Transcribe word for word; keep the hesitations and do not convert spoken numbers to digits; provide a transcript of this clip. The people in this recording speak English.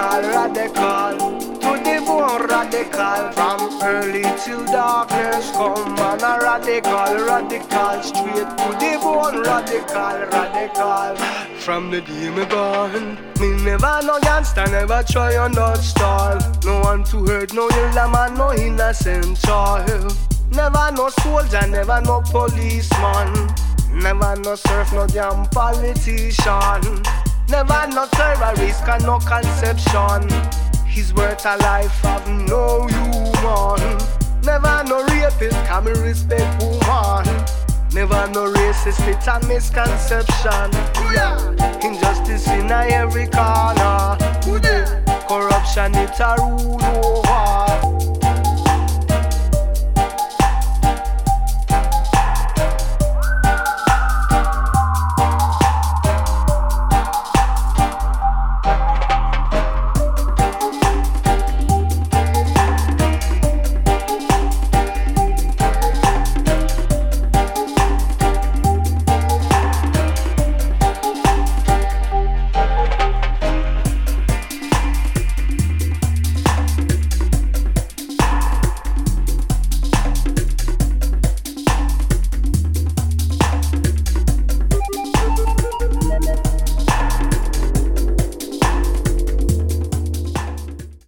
radical, radical. To the bone radical. From early till darkness come. Man a radical, radical. Straight to the bone radical, radical. From the day me born, me never no gangster, never try on that style. No one to hurt, no ill man, no innocent child. Never no soldier, never no policeman. Never no surf, no damn politician. Never no terrorist, and no conception. His worth a life of no human. Never no rapist, can me respect woman. Never no racist, it's a misconception. Injustice in every corner. Corruption, it's a rule over.